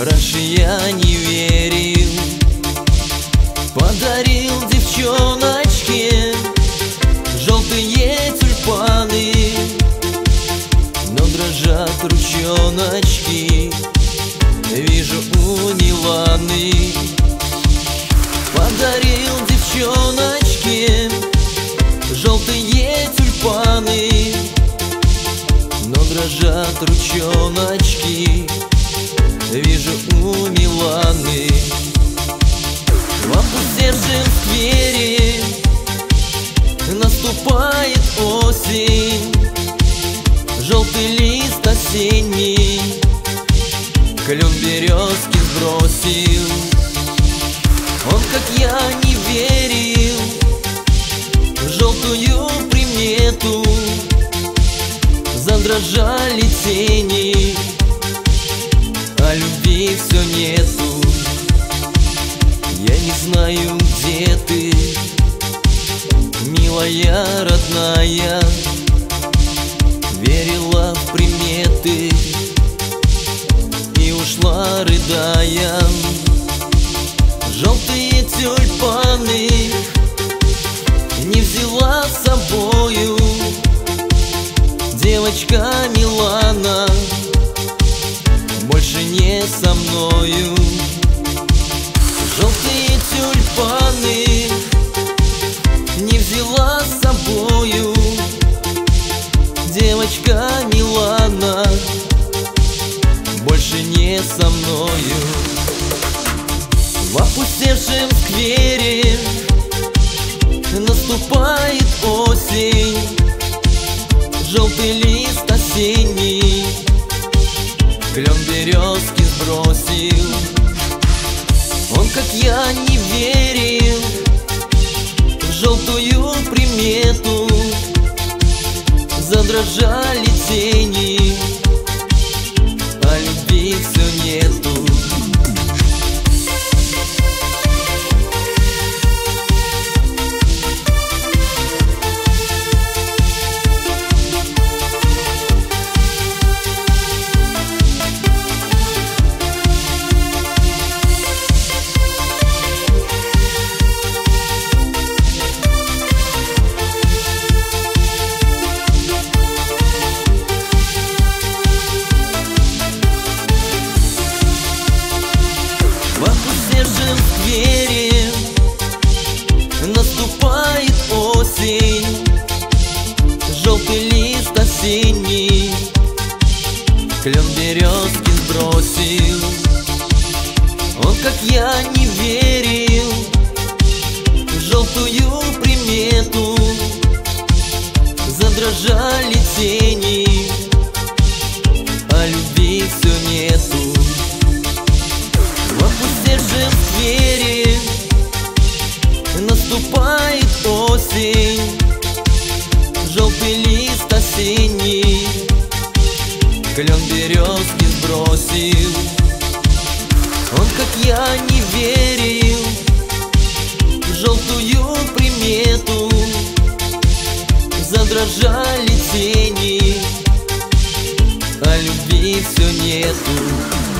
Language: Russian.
Раньше я не верил, подарил девчоночке желтые тюльпаны, но дрожат ручоночки, вижу у Миланы. Подарил девчоночке желтые тюльпаны, но дрожат ручоночки, вижу у Миланы. В опустевшем сквере наступает осень, желтый лист осенний клен березки сбросил. Он, как я, не верил в желтую примету, задрожали тени, а любви все нету. Я не знаю, где ты, милая, родная. Верила в приметы и ушла, рыдая. Желтые тюльпаны не взяла с собою девочка Милана, больше не со мною. Желтые тюльпаны не взяла с собою девочка Милана, больше не со мною. В опустевшем сквере наступает осень, желтый лист осенний клен березки сбросил. Он, как я, не верил в желтую примету, задрожали тени, а любви все нету. В опустевшем сквере наступает осень, желтый лист осенний клен березки сбросил. Он, как я, не верил в желтую примету, задрожали тени, а любви все нету. В опустевшем сквере наступает осень, желтый лист осенний клен березки сбросил. Он, как я, не верил в желтую примету, задрожали тени, а любви все нету.